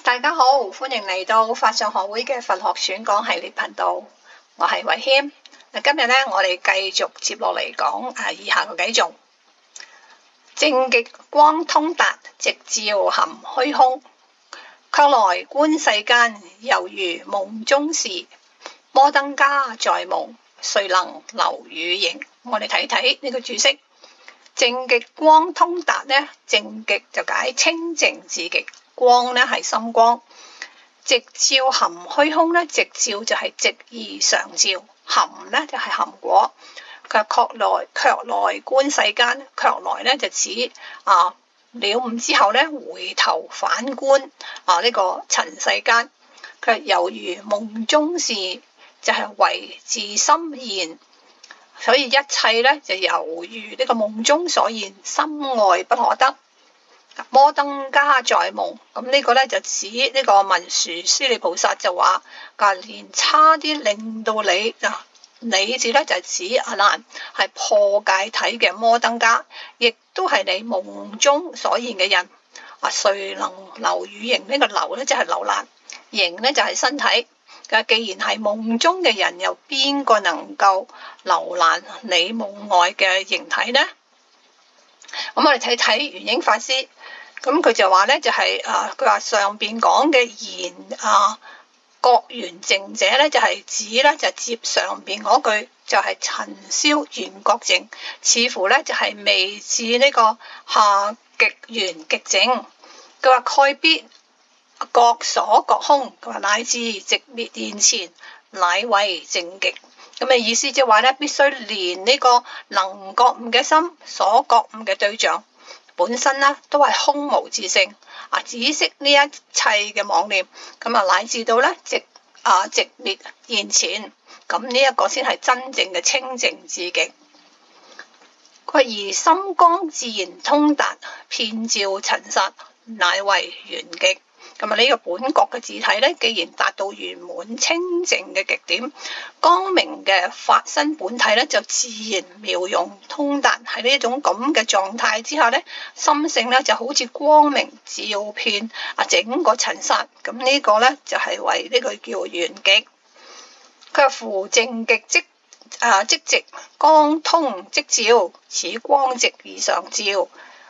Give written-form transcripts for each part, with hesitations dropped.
大家好，歡迎嚟到法相學會嘅佛學選講系列頻道，我係慧謙。今日咧，我哋繼續接落嚟講以下嘅偈頌：正極光通達，直照含虛空，卻來觀世間，猶如夢中事。摩登伽在夢，誰能留與形？我哋睇睇呢個注釋。正極光通達呢，正極就解清淨至極，光呢係心光，直照含虛空呢，直照就係直而常照，含呢就係含果。卻來觀世間，卻來呢就指了悟之後呢，回頭反觀呢個塵世間，卻猶如夢中事，就係為自心現。所以一切咧就猶如呢個夢中所現，心外不可得。摩登伽在夢，咁呢個咧就指呢個文殊師利菩薩就話，連差啲令到你字咧就係指阿難係破戒體嘅摩登伽，亦都係你夢中所現嘅人。誰能留與形？呢個留咧即係留難，形咧就係身體。既然係夢中嘅人，又邊個能夠留難你夢外嘅形體呢？咁我哋睇睇圓影法師，咁佢就話咧就係佢話上邊講嘅言覺圓淨者咧就係指咧就接上邊嗰句就係塵消緣覺淨，似乎咧就係未至呢個下極圓極淨。佢話蓋必覺所覺空，佢話乃至寂滅現前，乃為正極。咁嘅意思即係話咧，必須連呢個能覺悟嘅心所覺悟嘅對象本身咧都係空無自性，止息呢一切嘅妄念，咁乃至到咧寂滅現前，咁呢一個先係真正嘅清淨至極。佢而心光自然通達，遍照塵剎，乃為圓極。咁呢個本覺嘅自體咧，既然達到圓滿清淨嘅極點，光明嘅法身本體咧就自然妙用通達。喺呢種咁嘅狀態之下咧，心性咧就好似光明照遍整個塵剎。咁呢個咧就係為呢個叫圓極。卻夫正極即直，光通即照，此光直而常照，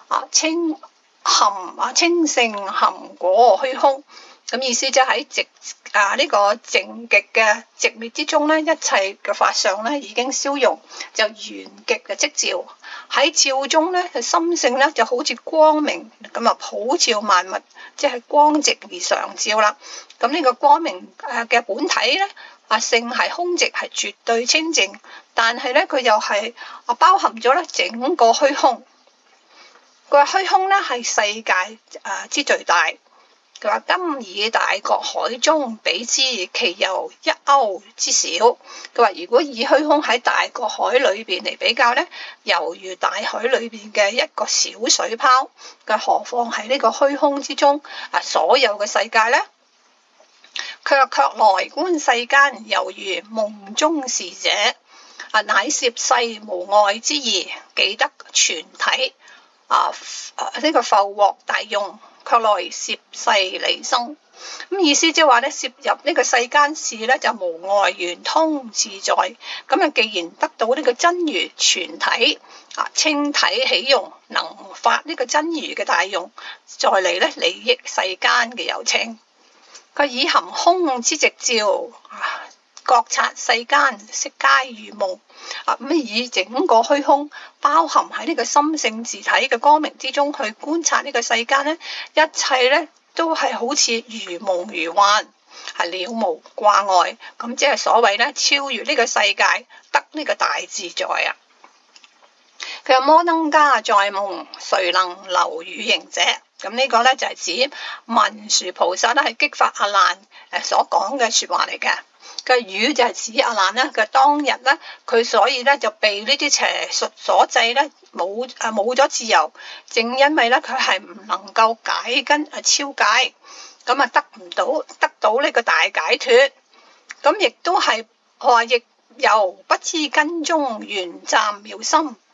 清性含果虛空。咁意思即係喺呢個正極嘅寂滅之中咧，一切嘅法相咧已經消融，就圓極嘅即照。喺照中咧，心性咧就好似光明咁普照萬物，即係光直而常照啦。咁呢個光明嘅本體咧，性係空直，係絕對清淨，但係咧佢又係包含咗咧整個虛空。佢話虛空咧係世界之最大。佢話今以大覺海中比之，其猶一歐之小。佢話如果以虛空喺大覺海裏邊嚟比較咧，猶如大海裏邊嘅一個小水泡。佢何況喺呢個虛空之中所有嘅世界咧？卻來觀世間，猶如夢中事者，乃攝世無礙之意，記得全體呢個復獲大用，卻來攝世離生。咁意思即係話咧，攝入呢個世間事咧就無礙圓通自在。咁既然得到呢個真如全體清體起用，能發呢個真如嘅大用，再嚟咧利益世間嘅有情。佢以含空之直照，覺察世間悉皆如夢。以整個虛空包含喺呢個心性自體嘅光明之中去觀察呢個世間咧，一切咧都係好似如夢如幻，係了無掛礙。咁即係所謂咧超越呢個世界，得呢個大自在啊！佢話摩登伽在夢，誰能留與形者？咁呢個咧就係指文殊菩薩咧係激發阿難所講嘅說話嚟嘅。個語就係指阿難咧，佢當日咧佢所以咧就被呢啲邪術所制咧，冇咗自由。正因為咧佢係唔能夠解根超解，咁得到呢個大解脫。咁亦都係話亦由不知根中圓湛妙心。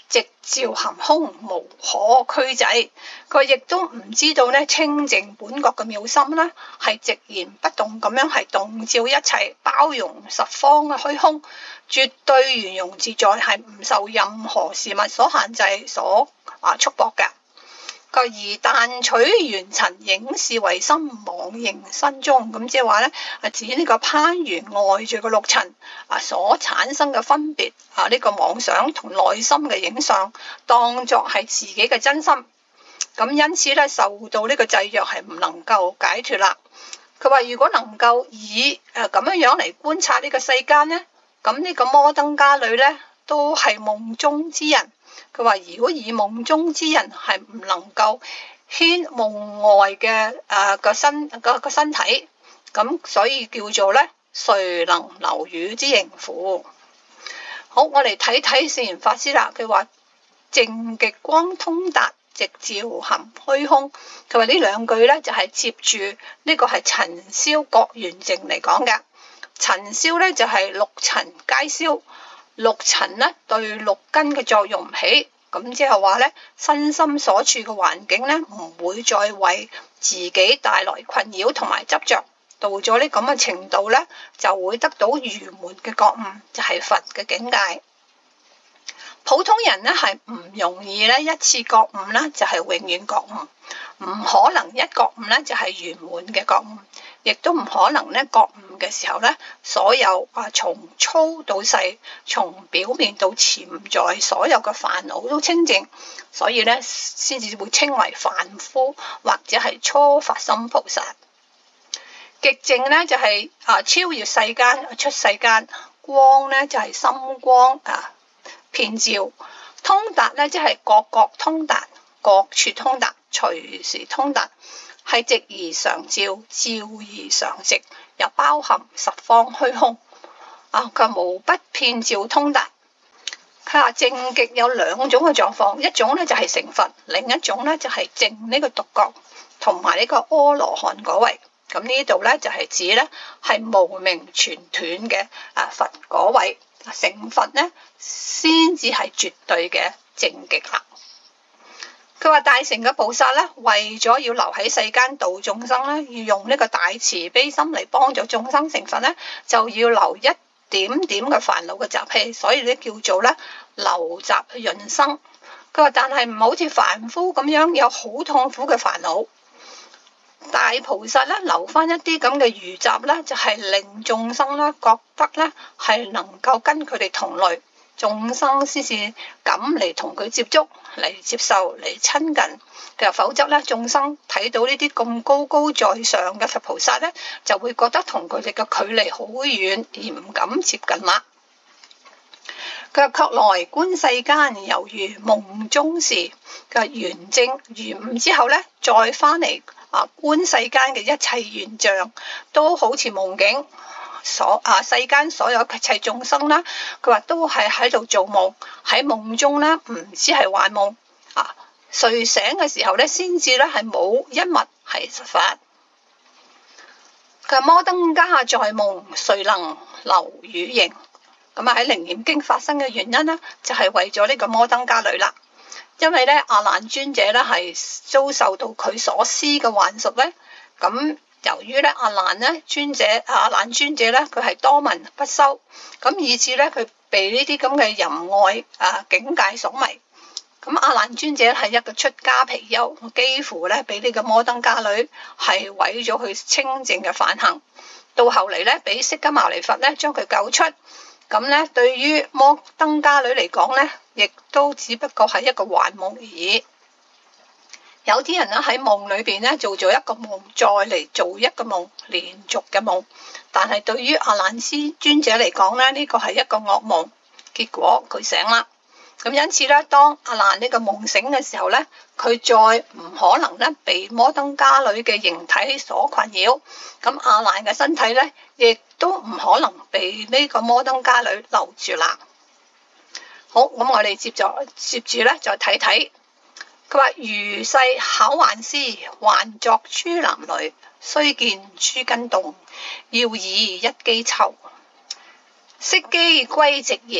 直照含空，無可驅制。佢亦都唔知道咧清淨本覺嘅妙心咧，係寂然不動咁樣係洞照一切，包容十方嘅虛空，絕對圓融自在，係唔受任何事物所限制、所束縛嘅。而但取緣塵影視為心，妄認身中。咁即係話咧，指呢個攀緣外在嘅六塵所產生嘅分別呢個妄想同內心嘅影相，當作係自己嘅真心。咁因此咧，受到呢個制約係唔能夠解脫啦。佢話如果能夠以咁樣嚟觀察呢個世間咧，咁呢個摩登伽女咧都係夢中之人。佢話如果以夢中之人係唔能夠牽夢外嘅個身體，咁所以叫做咧誰能留語之形乎？好，我哋睇睇聖嚴法師啦。佢話淨極光通達，直照含虛空。佢話呢兩句咧就係接住呢個係塵消覺圓淨嚟講嘅。塵消咧就係六塵皆消。六塵咧對六根嘅作用唔起，咁即係話咧身心所處嘅環境咧唔會再為自己帶來困擾同埋執着，到咗呢咁嘅程度咧就會得到圓滿嘅覺悟，就係佛嘅境界。普通人咧係唔容易咧一次覺悟咧就係永遠覺悟，唔可能一覺悟咧就係圓滿嘅覺悟，亦都唔可能咧覺悟嘅時候咧所有從粗到細，從表面到潛在所有嘅煩惱都清淨，所以咧先至會稱為凡夫或者係初發心菩薩。極淨咧就係超越世間出世間，光咧就係心光遍照，通達咧即係各各通達，各處通達，隨時通達，係直而常照，照而常直，又包含十方虛空佢無不遍照通達。佢話淨極有兩種嘅狀況，一種咧就係成佛，另一種咧就係證呢個獨覺同埋呢個阿羅漢果位。咁呢度咧就係指咧係無明全斷嘅佛果位。成佛咧先至係絕對嘅淨極啦。佢話大乘嘅菩薩咧，為咗要留喺世間度眾生咧，要用呢個大慈悲心嚟幫助眾生成佛咧，就要留一點點嘅煩惱嘅習氣，所以咧叫做咧留習潤生。佢話但係唔好似凡夫咁樣有好痛苦嘅煩惱。大菩薩咧留翻一啲咁嘅餘習咧，就係令眾生咧覺得咧係能夠跟佢哋同類，眾生先至敢嚟同佢接觸，嚟接受，嚟親近。佢話否則咧，眾生睇到呢啲咁高高在上嘅佛菩薩咧，就會覺得同佢哋嘅距離好遠，而唔敢接近啦。佢話卻來觀世間，猶如夢中事。佢話圓證圓悟之後咧，再翻嚟觀世間嘅一切現象都好似夢境，世間所有一切眾生啦，佢話都係喺度做夢，喺夢中咧唔知係幻夢睡醒嘅時候咧，先至咧係冇一物係實法。佢話摩登伽在夢，誰能留語形？咁喺楞嚴經發生嘅原因咧，就係為咗呢個摩登伽女啦。因為咧阿難尊者咧係遭受到佢所施嘅幻術咧，咁由於咧阿難尊者咧佢係多聞不修，咁以致咧佢被呢啲咁嘅淫愛境界所迷。咁阿難尊者係一個出家貔貅，幾乎咧俾呢個摩登伽女係毀咗佢清淨嘅梵行。到後嚟咧，俾釋迦牟尼佛咧將佢救出。咁咧，對於摩登伽女嚟講咧，亦都只不過係一個幻夢而已。有啲人咧喺夢裏邊咧做咗一個夢，再嚟做一個夢，連續嘅夢。但係對於阿難尊者嚟講咧，呢個係一個噩夢。結果佢醒啦。咁因此咧，當阿難呢個夢醒嘅時候咧，佢再唔可能咧被摩登伽女嘅形體所困擾。咁阿難嘅身體咧，亦都唔可能被呢個摩登伽女留住啦。好，咁我哋接住咧再睇睇。佢話如世巧幻師，幻作諸男女，雖見諸根動，要以一機湊。色機歸寂然，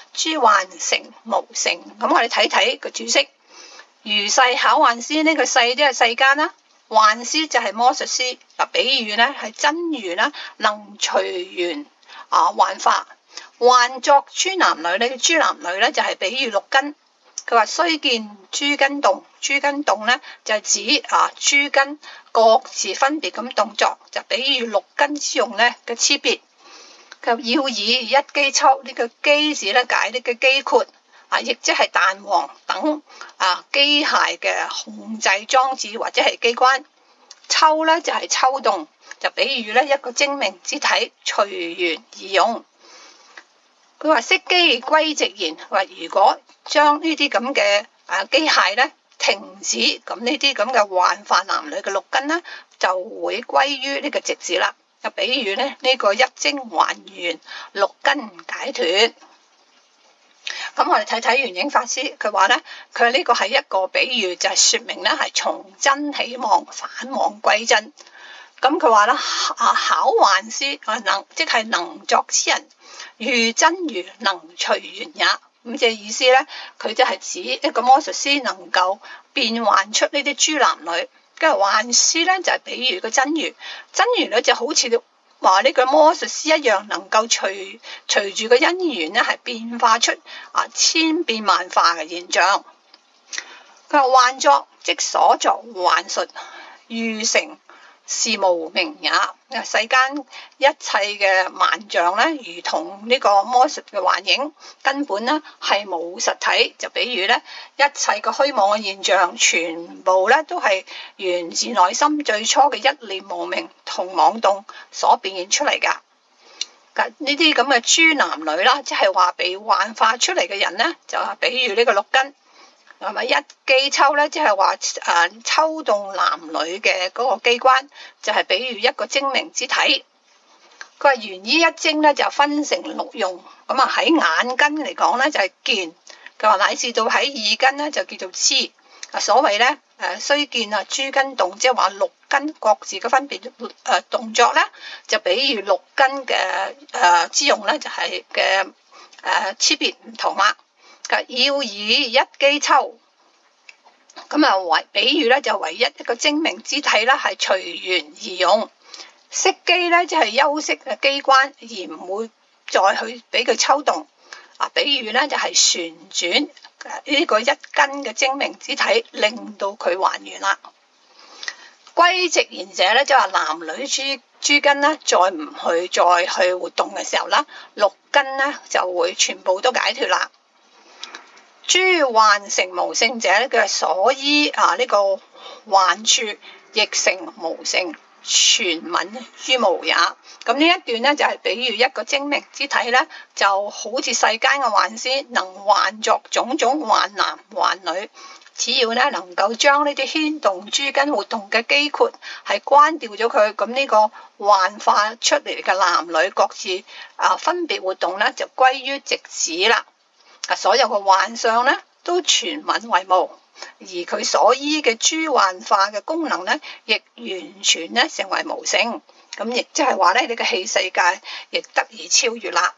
諸幻成無性。咁我哋睇睇個注釋，如世考幻師，呢個世即係世間啦，幻師就係魔術師。比喻咧係真如啦，能隨緣幻化，幻作諸男女。呢個諸男女咧就係比喻六根。佢話須見諸根動，諸根動咧就係指諸根各自分別咁動作，就比喻六根之用咧嘅差別。佢要以一機抽，呢個機字咧解呢個機括亦即係彈簧等機械嘅控制裝置或者係機關。抽咧就係抽動，就比喻咧一個精明之體隨緣而用。佢話息機歸寂然，話如果將呢啲咁嘅機械咧停止，咁呢啲咁嘅幻化男女嘅六根咧就會歸於呢個寂字啦。就比喻咧呢個一精還原，六根解脫。咁我哋睇睇圓影法師，佢話咧佢呢個係一個比喻，就係說明咧係從真起妄，返妄歸真。咁佢話啦，考幻師即係能作之人，如真如能隨緣也。咁嘅意思咧，佢就係指一個魔術師能夠變幻出呢啲諸男女。跟住幻師咧就係比喻個真如，真如咧就好似話呢個魔術師一樣，能夠隨住個因緣咧係變化出千變萬化嘅現象。佢話幻作即所作幻術，喻成是無明也。世間一切嘅萬象咧，如同呢個魔術嘅幻影，根本咧係冇實體。就比如咧，一切嘅虛妄嘅現象，全部咧都係源自內心最初嘅一念無明同妄動所變現出嚟噶。呢啲咁嘅諸男女啦，即係話被幻化出嚟嘅人咧，就係比喻呢個六根。係咪一機抽咧？即係話抽動男女嘅嗰個機關，就係比喻一個精明之體。佢話緣依一精咧，就分成六用。咁喺眼根嚟講咧，就係見。佢話乃至到喺耳根咧，就叫做知。所謂咧須見諸根動，即係話六根各自嘅分別動作咧，就比喻六根嘅之用咧，就係嘅差別唔同啦。要以一機抽，咁比喻咧就唯一一個精明之體啦，係隨緣而用。息機咧即係休息嘅機關，而唔會再去俾佢抽動。比喻咧就係旋轉呢個一根嘅精明之體，令到佢還原啦。歸寂然者咧，即係話男女諸根咧，再去活動嘅時候啦，六根咧就會全部都解脫啦。諸幻成無性者咧，佢係所依呢個幻處，亦成無性，全泯於無也。咁呢一段咧就係比喻一個精明之體咧，就好似世間嘅幻師，能幻作種種幻男幻女。只要咧能夠將呢啲牽動諸根活動嘅機括係關掉咗佢，咁呢個幻化出嚟嘅男女各自分別活動咧，就歸於寂止啦。所有嘅幻象咧都全泯為無，而佢所依嘅諸幻化嘅功能咧，亦完全咧成為無性。咁亦即係話咧，呢個器世界亦得以超越啦。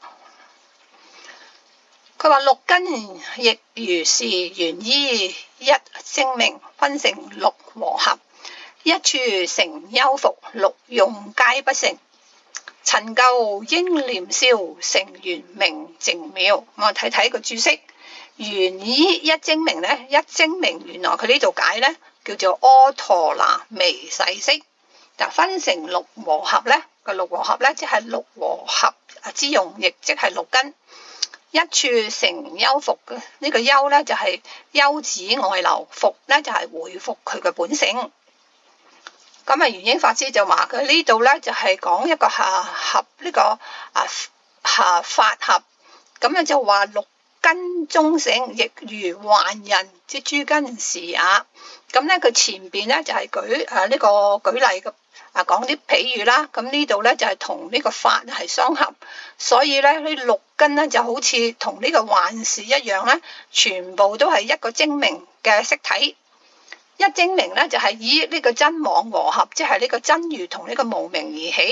佢話六根亦如是，緣依一精明，分成六和合，一處成幽伏，六用皆不成。陳舊應念消，成圓明淨妙。我睇睇個注釋，緣依一精明咧，一精明原來佢呢度解咧叫做阿陀那微細色。就分成六和合咧，個六和合咧即係六和合之用，亦即係六根。一處成幽伏嘅呢個幽咧就係幽止外流，伏咧就係回復佢嘅本性。咁圓影法師就話佢呢度咧就係講一個合呢個法合，咁樣就話六根中性，亦如幻人之諸根是也。咁咧佢前邊咧就係舉例嘅講啲比喻啦。咁呢度咧就係同呢個法係相合，所以咧呢六根咧就好似同呢個幻事一樣咧，全部都係一個精明嘅色體。一精明咧就係以呢個真妄和合，即係呢個真如同呢個無明而起。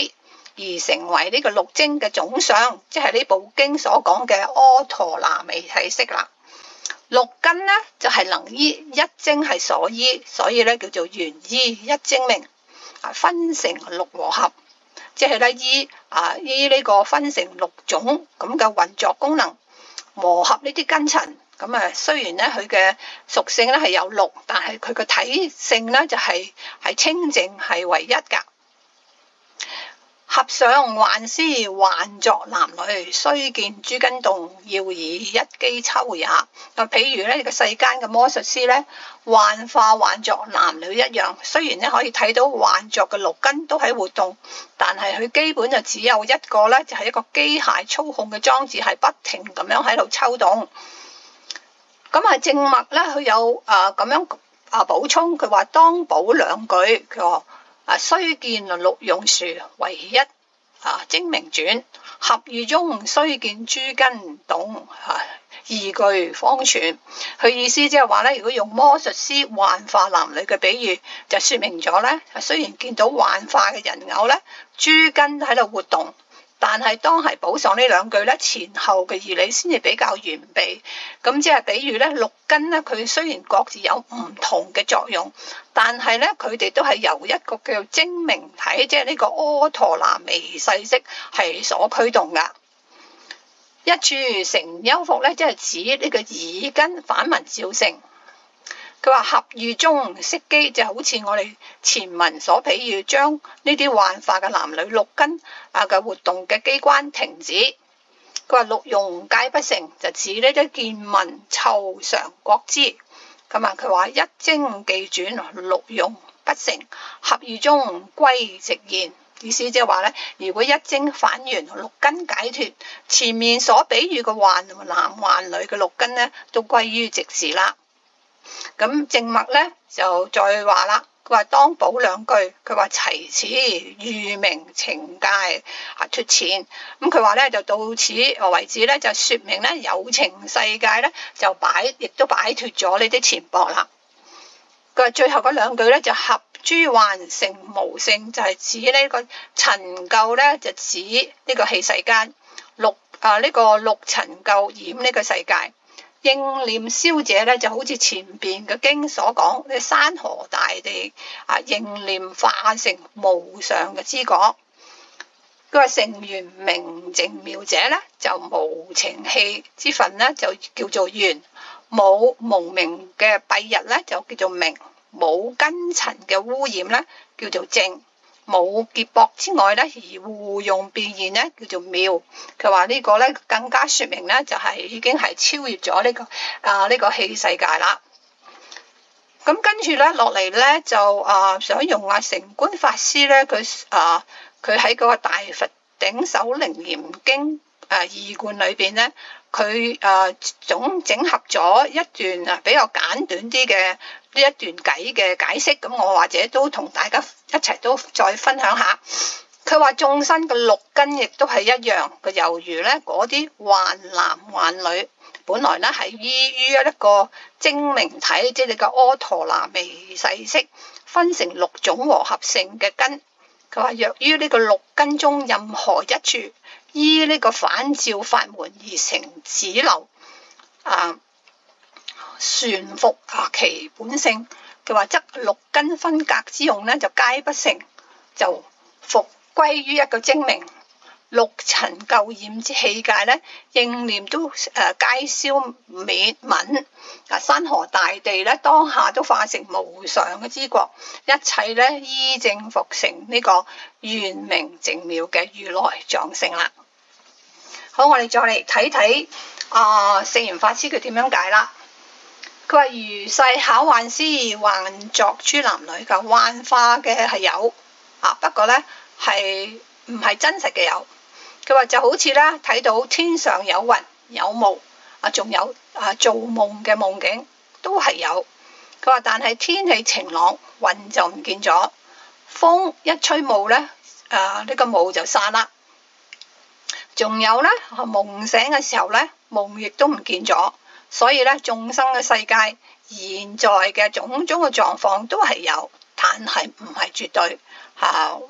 而成為呢個六精嘅總相，即係呢部經所講嘅阿陀那彌體式啦。六根呢就係能醫，一精係所醫，所以咧叫做元醫一精明，分成六和合，即係咧醫呢個分成六種咁嘅運作功能，和合呢啲根塵。咁雖然咧佢嘅屬性咧係有六，但係佢嘅體性咧就係清淨，係唯一噶。合上幻師，幻作男女，須見諸根動，要以一機抽也。譬如咧呢個世間嘅魔術師咧，幻化幻作男女一樣，雖然咧可以睇到幻作嘅六根都喺活動，但係佢基本就只有一個咧，就係一個機械操控嘅裝置，係不停咁樣喺度抽動。咁正默咧，佢有咁樣補充，佢話當補兩句，佢話須見六用殊，唯一精明轉，合語中須見諸根動，二句方全。佢意思即係話咧，如果用魔術師幻化男女嘅比喻，就說明咗咧，雖然見到幻化嘅人偶咧，諸根喺度活動，但係當係補上呢兩句咧，前後嘅義理先至比較完備。咁即係比喻咧，六根咧，佢雖然各自有唔同嘅作用，但係咧佢哋都係由一個叫精明體，即係呢個阿陀那彌世式係所驅動噶。一處成幽伏咧，即係指呢個耳根反聞照成。佢話合語中息機，就好似我哋前文所比喻，將呢啲幻化嘅男女六根嘅活動嘅機關停止。佢話六用皆不成，就指呢啲見聞嗅嘗覺知。佢話一精既轉，六用不成，合語中歸直言。意思即係話咧，如果一精反完，六根解脫，前面所比喻嘅幻男幻女嘅六根咧，都歸於直字啦。咁正默咧就再話啦，佢話當補兩句，佢話齊此喻明情界脫前。咁佢話咧就到此為止咧，就說明咧有情世界咧就亦都擺脫咗呢啲纏縛啦。佢話最後嗰兩句咧就合諸幻成無性，就係指呢個塵垢咧，就指呢個器世間呢個六塵垢染呢個世界。應念消者咧，就好似前邊嘅經所講，呢山河大地應念化成無上嘅知覺。佢話成圓明淨妙者咧，就無情氣之分咧，就叫做圓；冇無明嘅蔽日咧，就叫做明；冇根塵嘅污染咧，叫做淨；冇結縛之外咧，而互用變現咧，叫做妙。佢話呢個咧更加說明咧，就係已經係超越咗呢個器世界啦。咁跟住咧落嚟咧就想用成觀法師咧，佢喺嗰個大佛頂首楞嚴經二觀裏邊咧，佢總整合咗一段比較簡短啲嘅呢一段偈嘅解釋。咁我或者都同大家一齊都再分享下。佢話眾生嘅六根亦都係一樣嘅，猶如咧嗰啲幻男幻女，本來咧係依於一個精明體，即係你個阿陀那彌世式，分成六種和合性嘅根。佢話若於呢個六根中任何一處，依呢個反照法門而成止流旋伏其本性。佢話則六根分隔之用咧就皆不成，就復歸於一個精明。六塵垢染之器界咧，應念都皆消滅泯。山河大地咧，當下都化成無常嘅知覺，一切咧依正復成呢個圓明淨妙嘅如來藏性啦。好，我哋再嚟睇睇聖嚴法師佢點樣解啦。佢話如世巧幻師，幻作諸男女嘅幻化嘅係有不過咧係唔係真實嘅有。佢話就好似咧睇到天上有雲有霧仲有做夢嘅夢境都係有。佢話但係天氣晴朗，雲就唔見咗，風一吹霧咧呢個霧就散啦。仲有咧夢醒嘅時候咧，夢亦都唔見咗。所以咧眾生嘅世界現在嘅種種嘅狀況都係有，但係唔係絕對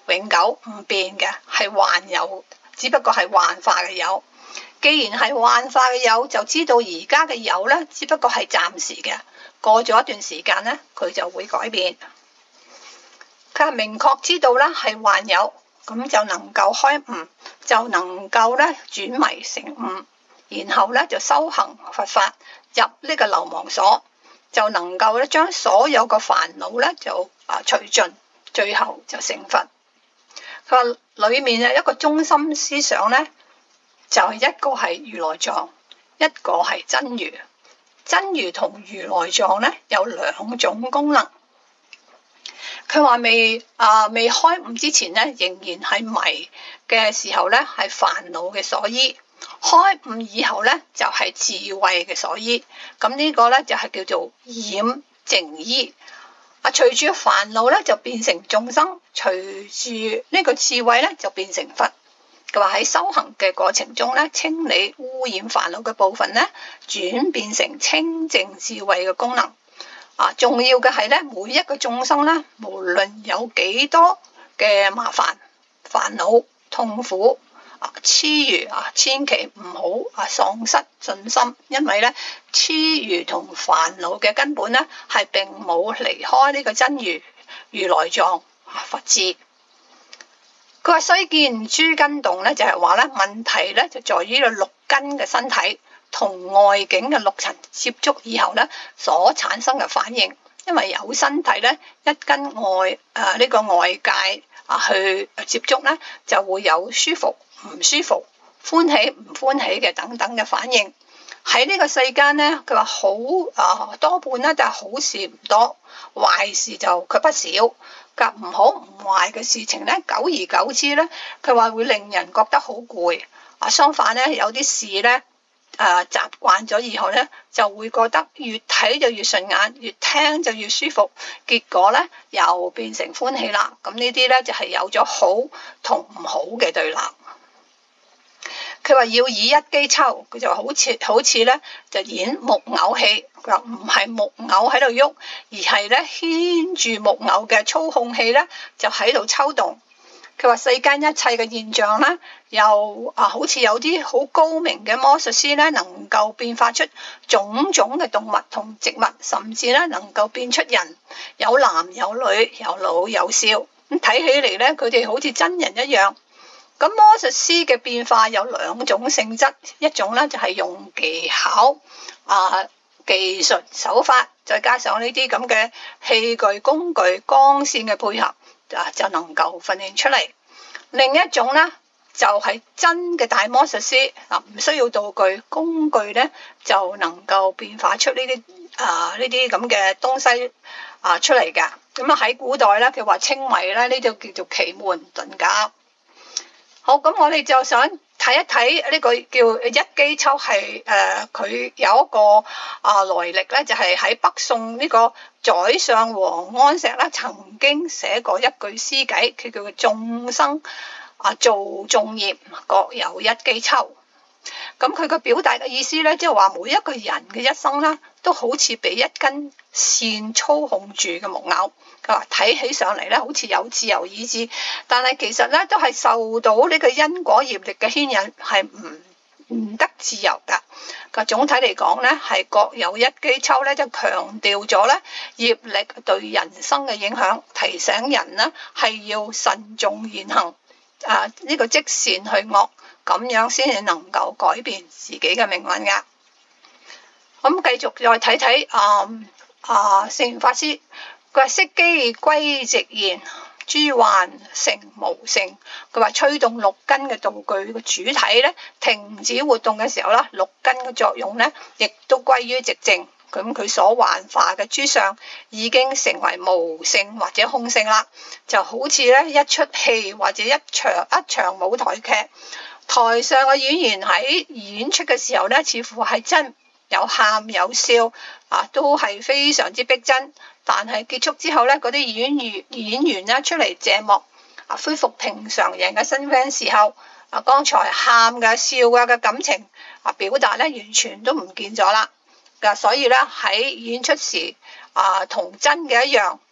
永久唔變嘅，係幻有，只不過係幻化嘅有。既然係幻化嘅有，就知道而家嘅有咧，只不過係暫時嘅，過咗一段時間咧，佢就會改變。佢係明確知道咧係幻有，咁就能夠開悟，就能夠咧轉迷成悟，然後咧就修行佛法，入呢個流亡所，就能夠咧將所有嘅煩惱咧就除盡，最後就成佛。佢話裏面有一個中心思想咧，就係一個係如來藏，一個係真如。真如同如來藏咧有兩種功能。佢話未開悟之前咧，仍然係迷嘅時候咧，係煩惱嘅所依；開悟以後咧，就係智慧嘅所依。咁呢個咧就係叫做染淨依。隨住煩惱咧就變成眾生，隨住呢個智慧咧就變成佛。佢話喺修行嘅過程中咧，清理污染煩惱嘅部分咧，轉變成清淨智慧嘅功能。重要嘅係咧，每一個眾生咧，無論有幾多嘅麻煩、煩惱、痛苦、痴愚千祈唔好喪失信心，因為咧痴愚同煩惱嘅根本咧係並冇離開呢個真如如來藏佛智。佢話雖見諸根動咧，就係話咧問題咧就在於呢個六根嘅身體同外境嘅六塵接觸以後咧所產生嘅反應。因為有身體咧，一跟呢個外界去接觸咧，就會有舒服唔舒服、歡喜唔歡喜嘅等等嘅反應。喺呢個世間咧，佢話好多半咧，但係好事唔多，壞事就卻不少。咁唔好唔壞嘅事情咧，久而久之咧，佢話會令人覺得好攰。相反咧，有啲事咧。習慣咗以後咧，就會覺得越睇就越順眼，越聽就越舒服，結果咧又變成歡喜啦。咁呢啲咧就係有咗好同唔好嘅對立。佢話要以一機抽，佢就好似咧就演木偶戲。佢話唔係木偶喺度喐，而係咧牽住木偶嘅操控器咧就喺度抽動。佢話世間一切嘅現象咧，又好似有啲好高明嘅魔術師咧，能夠變化出種種嘅動物同植物，甚至咧能夠變出人，有男有女，有老有少。咁睇起嚟咧，佢哋好似真人一樣。咁魔術師嘅變化有兩種性質，一種咧就係用技巧、技術手法，再加上呢啲咁嘅器具工具、光線嘅配合。就能夠訓練出嚟。另一種咧就係真嘅大魔術師，唔需要道具工具咧，就能夠變化出呢啲咁嘅東西出嚟㗎。咁喺古代咧，佢話稱為咧呢度叫做奇門遁甲。好，咁我哋就想睇一睇呢個叫一機抽係佢有一個來歷咧，就係喺北宋呢個宰相王安石咧曾經寫過一句詩偈，佢叫做眾生做眾業各有一機抽。咁佢個表達嘅意思咧，即係話每一個人嘅一生咧，都好似被一根線操控住嘅木偶。佢話睇起上嚟咧，好似有自由意志，但係其實咧都係受到呢個因果業力嘅牽引，係唔得自由噶。個總體嚟講咧，係各有一機抽咧，就強調咗咧業力對人生嘅影響，提醒人呢係要慎重言行，呢個積善去惡，咁樣先至能夠改變自己嘅命運噶。咁繼續再睇睇聖嚴法師，佢話色機歸直言，諸幻成無性。佢話吹動六根嘅道具嘅主體咧停止活動嘅時候啦，六根嘅作用咧亦都歸於寂靜。咁佢所幻化嘅諸相已經成為無性或者空性啦，就好似咧一出戲或者一場舞台劇，台上嘅演員喺演出嘅時候咧，似乎係真有喊有笑都係非常之逼真。但係結束之後咧，嗰啲演員咧出嚟謝幕恢復平常人嘅身份時候，剛才喊嘅笑嘅感情表達咧完全都唔見咗啦。所以咧喺演出時同真嘅一樣，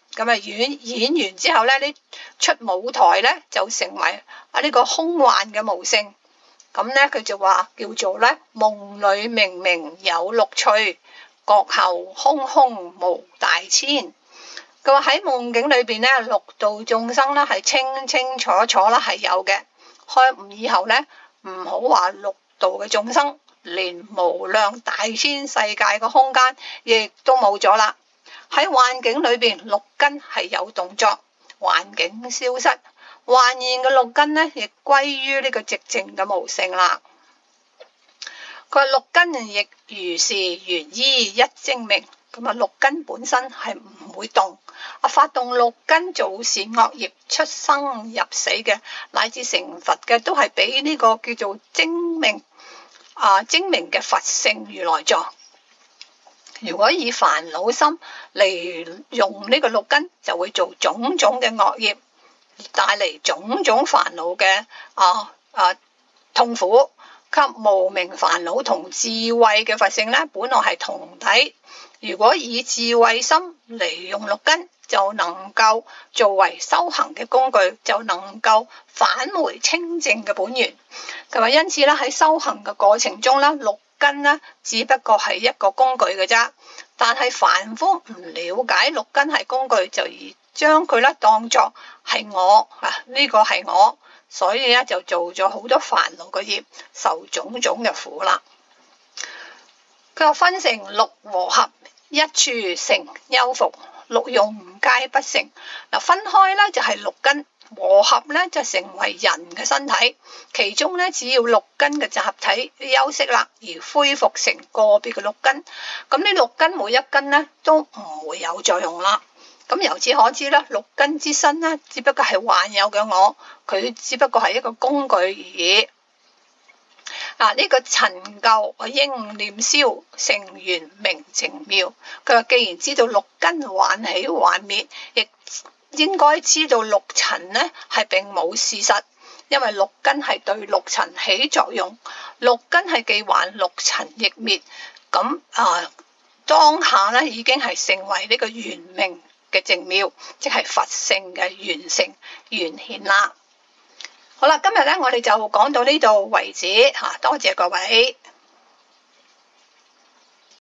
咁啊演完之後咧，呢出舞台咧就成為呢個空幻嘅無性。咁咧佢就話叫做咧夢裏明明有六趣，覺後空空無大千。佢話喺夢境裏邊咧，六道眾生咧係清清楚楚啦，係有嘅。開悟以後咧，唔好話六道嘅眾生，連無量大千世界嘅空間亦都冇咗啦。喺幻境裏邊，六根係有動作，幻境消失，幻現嘅六根呢亦歸於呢個寂靜嘅無性啦。佢話六根亦如是緣依一精明，咁啊六根本身係唔會動，發動六根做善惡業出生入死嘅，乃至成佛嘅都係俾呢個叫做精明嘅佛性如來藏。如果以煩惱心嚟用呢個六根，就會做種種嘅惡業，帶嚟種種煩惱嘅痛苦。及無明煩惱同智慧嘅佛性咧，本來係同體。如果以智慧心嚟用六根，就能夠作為修行嘅工具，就能夠返回清淨嘅本源。咁啊，因此咧喺修行嘅過程中咧，六根咧只不過係一個工具嘅啫。但係凡夫唔了解六根係工具，就而將佢咧當作係我呢個係我。所以咧就做咗好多煩惱嘅業，受種種嘅苦啦。佢話分成六和合，一處成休伏，六用皆不成。嗱，分開咧就係六根，和合咧就成為人嘅身體。其中咧只要六根嘅集合體休息啦，而恢復成個別嘅六根，咁呢六根每一根咧都唔會有作用啦。咁由此可知咧，六根之身咧，只不過係幻有嘅我，佢只不過係一個工具而已。呢個陳舊應念消，成圓明淨妙。佢話既然知道六根幻起幻滅，亦應該知道六塵呢係並冇事實，因為六根係對六塵起作用，六根係既幻六塵亦滅。咁當下咧已經係成為呢個圓明嘅淨妙，即係佛性嘅完成完顯啦。好啦，今日咧我哋就講到呢度為止，多謝各位。